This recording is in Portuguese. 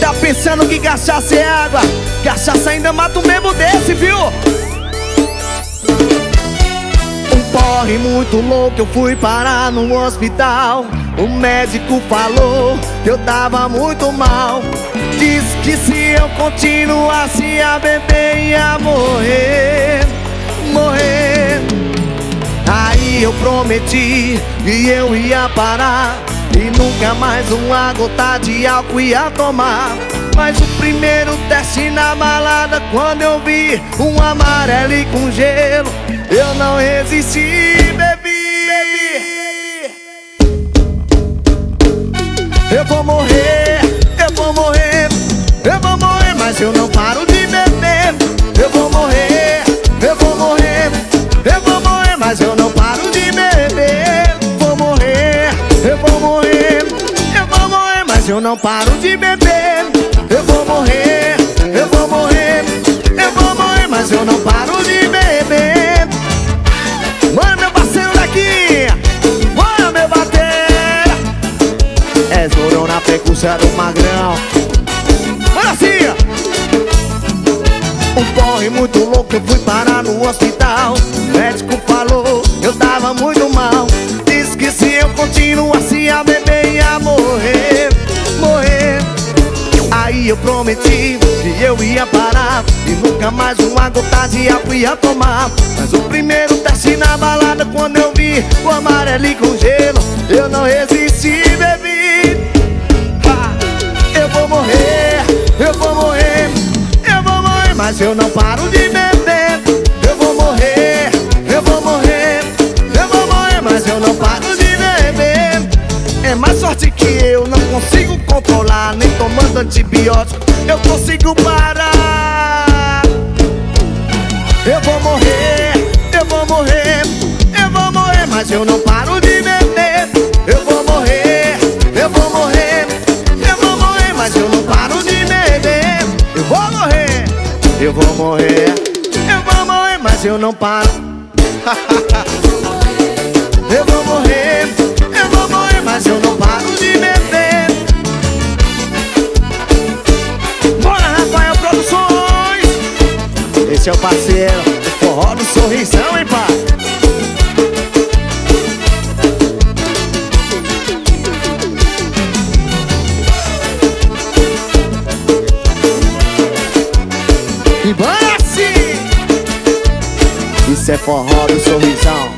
Tá pensando que cachaça é água? Cachaça ainda mata um mesmo desse, viu? Um porre muito louco, eu fui parar no hospital. O médico falou que eu tava muito mal. Disse que se eu continuasse a beber ia morrer, morrer. Aí eu prometi que eu ia parar e nunca mais uma gota de álcool ia tomar. Mas o primeiro teste na balada, quando eu vi um amarelo e com gelo, eu não resisti, bebi. Eu vou morrer, eu vou morrer, eu vou morrer, mas eu não paro de beber. Eu vou morrer, eu vou morrer, eu vou morrer, mas eu não paro de beber. Vou morrer, eu vou morrer, eu vou morrer, mas eu não paro de beber. Eu vou morrer, eu vou morrer, eu vou morrer, mas eu não paro de beber. Mano, meu parceiro daqui, mano, meu bater. É Zorão na percussão do Magrão. Olha assim. Um porre muito louco, eu fui parar no hospital. O médico falou, eu tava muito mal. Disse que se eu continuasse a beber ia morrer, morrer. Aí eu prometi que eu ia parar e nunca mais uma gota de álcool ia tomar. Mas o primeiro teste na balada, quando eu vi o amarelo e com gelo, eu não resisti, bebi. Eu vou morrer, eu vou morrer, eu vou morrer, mas eu não paro de beber. Eu vou morrer, eu vou morrer, eu vou morrer, mas eu não paro de beber. É mais sorte que eu não consigo controlar, nem tomando antibiótico eu consigo parar. Eu vou morrer, eu vou morrer, eu vou morrer, mas eu não paro de beber. Eu vou morrer, eu vou morrer, eu vou morrer, mas eu não paro de beber. Eu vou morrer, eu vou morrer, eu vou morrer, mas eu não paro. Eu vou morrer, eu vou morrer, mas eu não paro de beber. Bora, Rafael Produções. Esse é o parceiro do forró do sorrisão, hein, pai? E bora sim. Isso é forró do sorrisão.